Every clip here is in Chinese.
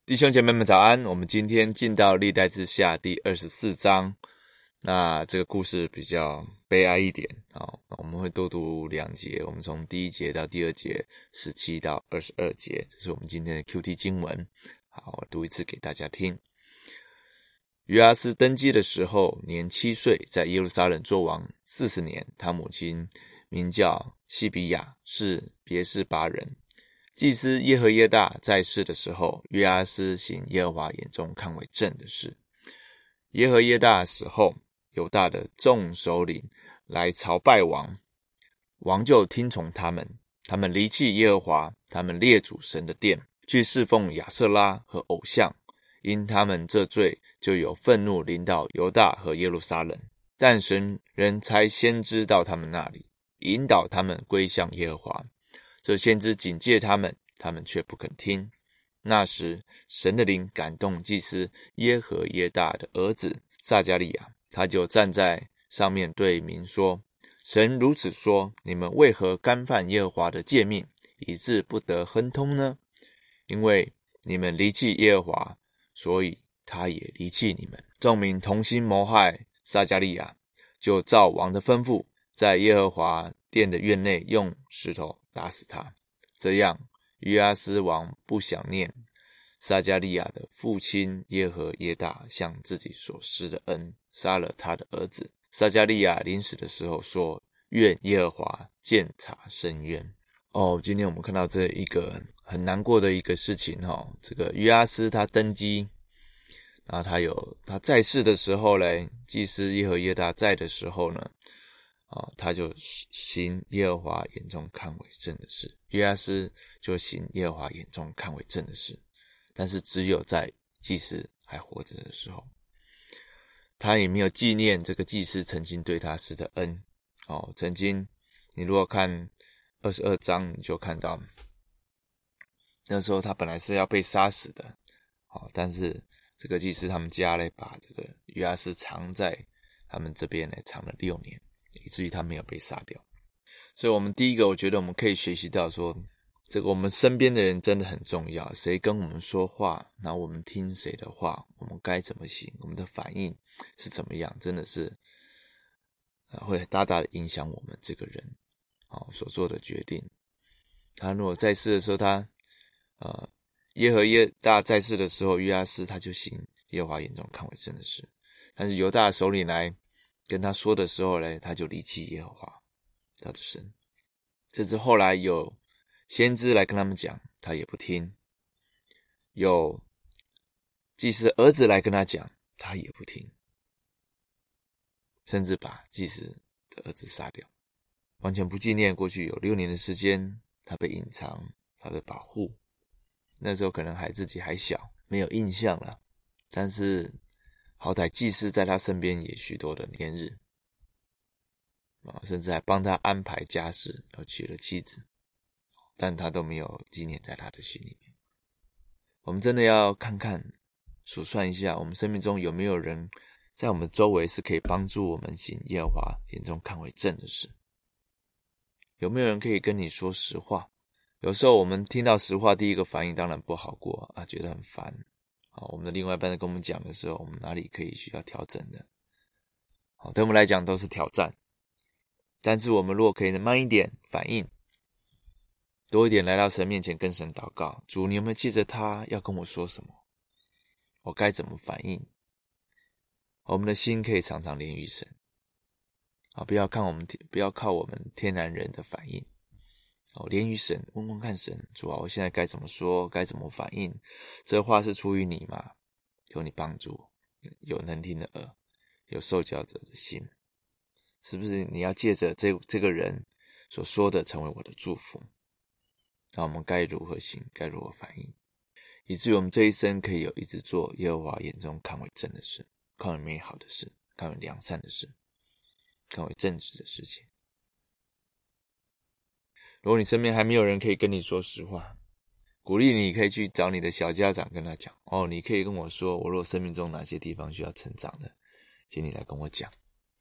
弟兄姐妹们早安，我们今天进到历代志下第24章。那这个故事比较悲哀一点，我们会多读2节，我们从第1节到第2节17到22节，这是我们今天的 QT 经文。好，我读一次给大家听。约阿斯登基的时候年7岁，在耶路撒冷作王40年，他母亲名叫西比亚，是别是巴人。祭司耶和耶大在世的时候，约阿斯行耶和华眼中看为正的事。耶和耶大死后，犹大的众首领来朝拜王，王就听从他们。他们离弃耶和华他们列祖神的殿，去侍奉亚舍拉和偶像，因他们这罪，就有愤怒临到犹大和耶路撒冷。但神仍差先知到他们那里，引导他们归向耶和华。这先知警戒他们，他们却不肯听。那时神的灵感动祭司耶和耶大的儿子撒迦利亚，他就站在上面对民说，神如此说，你们为何干犯耶和华的诫命，以致不得亨通呢？因为你们离弃耶和华，所以他也离弃你们。众民同心谋害撒迦利亚，就照王的吩咐，在耶和华殿的院内用石头打死他。这样约阿斯王不想念撒迦利亚的父亲耶和耶大向自己所施的恩，杀了他的儿子。撒迦利亚临死的时候说，愿耶和华鉴察深渊。今天我们看到这一个很难过的一个事情，这个约阿斯他登基，然后他在世的时候呢，祭司耶和耶大在的时候呢，他就行耶和华眼中看为正的事。约阿斯就行耶和华眼中看为正的事，但是只有在祭司还活着的时候，他也没有纪念这个祭司曾经对他施的恩。曾经你如果看22章，你就看到那时候他本来是要被杀死的，但是这个祭司他们家呢，把这个约阿斯藏在他们这边呢，藏了6年，以至于他没有被杀掉。所以我们第一个，我觉得我们可以学习到说，这个我们身边的人真的很重要，谁跟我们说话，然后我们听谁的话，我们该怎么行，我们的反应是怎么样，真的是会大大的影响我们这个人所做的决定。他如果在世的时候，他耶和耶大在世的时候，约阿斯他就行耶和华眼中看为正的事，但是犹大的首领来跟他说的时候呢，他就离弃耶和华他的神，甚至后来有先知来跟他们讲，他也不听，有祭司的儿子来跟他讲，他也不听，甚至把祭司的儿子杀掉，完全不纪念过去有6年的时间他被隐藏，他被保护。那时候可能自己还小，没有印象了，但是好歹祭司在他身边也许多的年日，甚至还帮他安排家事，又娶了妻子，但他都没有纪念在他的心里面。我们真的要看看数算一下，我们生命中有没有人在我们周围是可以帮助我们行耶和华眼中看为正的事？有没有人可以跟你说实话？有时候我们听到实话，第一个反应当然不好过觉得很烦。我们的另外一半在跟我们讲的时候，我们哪里可以需要调整的？对我们来讲都是挑战。但是我们如果可以慢一点反应，多一点来到神面前跟神祷告，主，你有没有借着他要跟我说什么？我该怎么反应？我们的心可以常常连于神，不要靠我们天然人的反应，连于神，问问看神，主我现在该怎么说，该怎么反应？这话是出于你吗？求你帮助我，有能听的耳，有受教者的心，是不是你要借着这个人所说的成为我的祝福？那我们该如何行，该如何反应，以至于我们这一生可以一直做耶和华眼中看为正的事，看为美好的事，看为良善的事，看为正直的事情。如果你身边还没有人可以跟你说实话，鼓励你可以去找你的小家长跟他讲，你可以跟我说，我如果生命中哪些地方需要成长的，请你来跟我讲。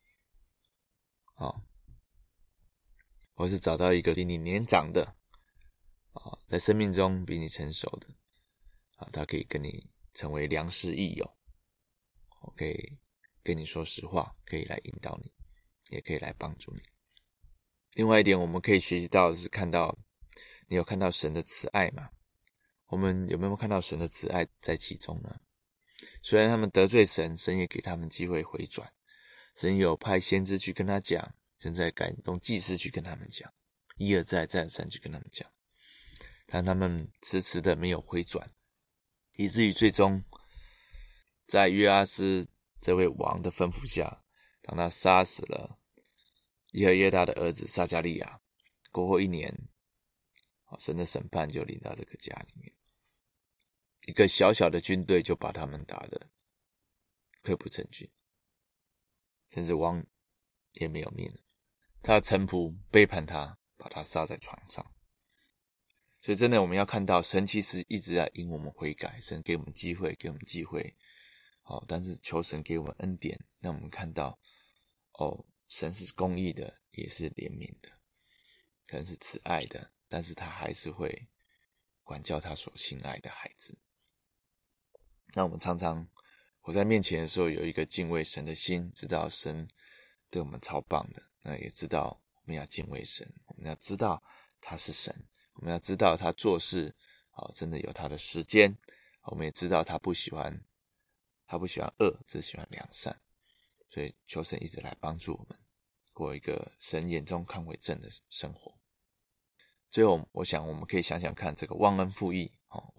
或是找到一个比你年长的，在生命中比你成熟的， 他可以跟你成为良师益友，可以跟你说实话，可以来引导你，也可以来帮助你。另外一点我们可以学习到的是你有看到神的慈爱吗？我们有没有看到神的慈爱在其中呢？虽然他们得罪神，神也给他们机会回转，神有派先知去跟他讲，神在感动祭司去跟他们讲，一而再再而三去跟他们讲，但他们迟迟的没有回转，以至于最终在约阿斯这位王的吩咐下，当他杀死了耶和耶大的儿子撒迦利亚，过后1年，神的审判就临到这个家里面，一个小小的军队就把他们打得溃不成军，甚至王也没有命了，他的臣仆背叛他，把他杀在床上。所以真的我们要看到神其实一直在引我们悔改，神给我们机会，但是求神给我们恩典，让我们看到神是公义的，也是怜悯的，神是慈爱的，但是他还是会管教他所心爱的孩子。那我们常常活在面前的时候，有一个敬畏神的心，知道神对我们超棒的，那也知道我们要敬畏神，我们要知道他是神，我们要知道他做事真的有他的时间，我们也知道他不喜欢恶，只喜欢良善。所以求神一直来帮助我们过一个神眼中看为正的生活。最后我想我们可以想想看，这个忘恩负义，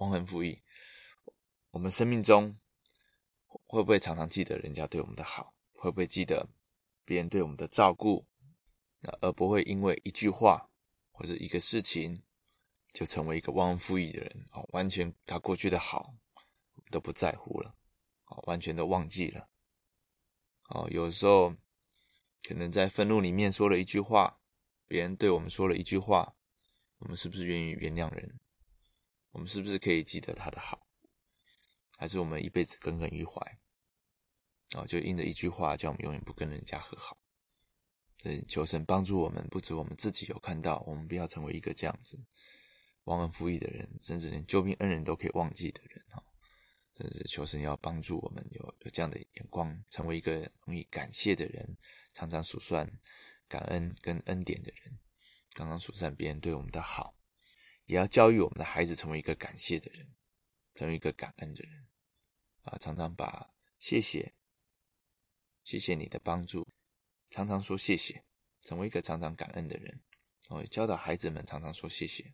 我们生命中会不会常常记得人家对我们的好，会不会记得别人对我们的照顾，而不会因为一句话或者一个事情就成为一个忘恩负义的人，完全他过去的好都不在乎了，完全都忘记了。有的时候可能在愤怒里面说了一句话，别人对我们说了一句话，我们是不是愿意原谅人？我们是不是可以记得他的好？还是我们一辈子耿耿于怀，就因着一句话叫我们永远不跟人家和好？所以求神帮助我们，不止我们自己有看到，我们不要成为一个这样子忘恩负义的人，甚至连救命恩人都可以忘记的人。甚至求神要帮助我们有这样的眼光，成为一个容易感谢的人，常常数算感恩跟恩典的人，常常数算别人对我们的好，也要教育我们的孩子成为一个感谢的人，成为一个感恩的人，常常把谢谢你的帮助，常常说谢谢，成为一个常常感恩的人，教导孩子们常常说谢谢。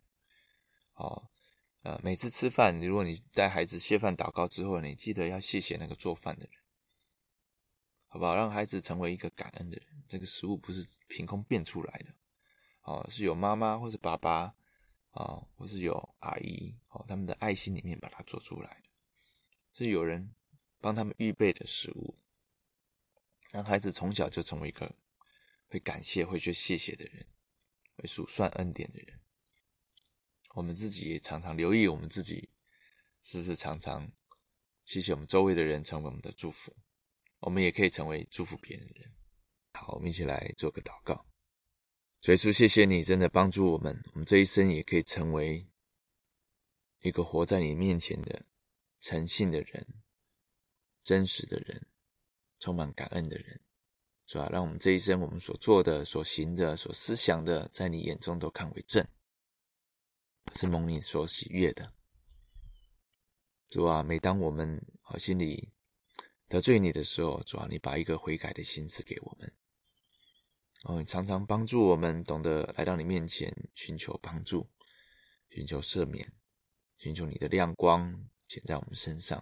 每次吃饭，如果你带孩子谢饭祷告之后，你记得要谢谢那个做饭的人，好不好？让孩子成为一个感恩的人。这个食物不是凭空变出来的，是有妈妈或是爸爸或是有阿姨他们的爱心里面把它做出来的，是有人帮他们预备的食物，让孩子从小就成为一个会感谢、会说谢谢的人，会数算恩典的人。我们自己也常常留意我们自己是不是常常谢谢我们周围的人成为我们的祝福，我们也可以成为祝福别人的人。好，我们一起来做个祷告。主耶稣，谢谢你真的帮助我们这一生也可以成为一个活在你面前的诚信的人，真实的人，充满感恩的人。主啊，让我们这一生我们所做的、所行的、所思想的，在你眼中都看为正，是蒙你所喜悦的。主啊，每当我们心里得罪你的时候，主啊，你把一个悔改的心赐给我们。你常常帮助我们懂得来到你面前寻求帮助，寻求赦免，寻求你的亮光显在我们身上。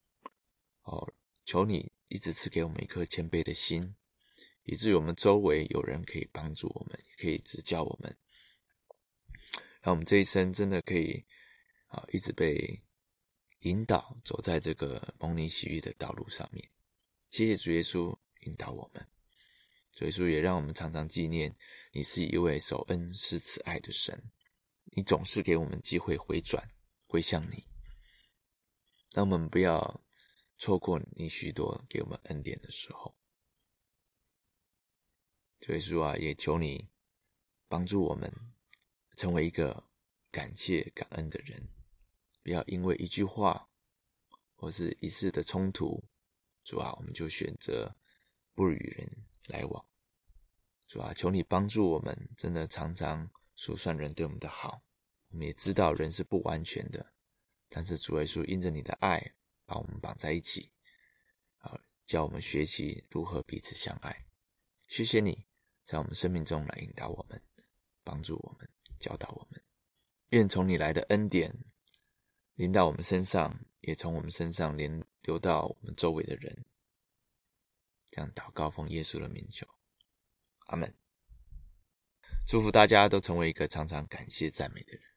求你一直赐给我们一颗谦卑的心，以至于我们周围有人可以帮助我们，也可以指教我们，让我们这一生真的可以一直被引导走在这个蒙你喜悦的道路上面。谢谢主耶稣引导我们，主耶稣也让我们常常纪念你是一位守恩施慈爱的神，你总是给我们机会回转归向你，让我们不要错过你许多给我们恩典的时候。主耶稣也求你帮助我们成为一个感谢感恩的人，不要因为一句话或是一次的冲突，主啊，我们就选择不与人来往。主啊，求你帮助我们，真的常常数算人对我们的好。我们也知道人是不完全的，但是主耶稣因着你的爱把我们绑在一起，叫我们学习如何彼此相爱。谢谢你在我们生命中来引导我们，帮助我们，教导我们。愿从你来的恩典临到我们身上，也从我们身上流到我们周围的人。这样祷告奉耶稣的名求，阿们。祝福大家都成为一个常常感谢赞美的人。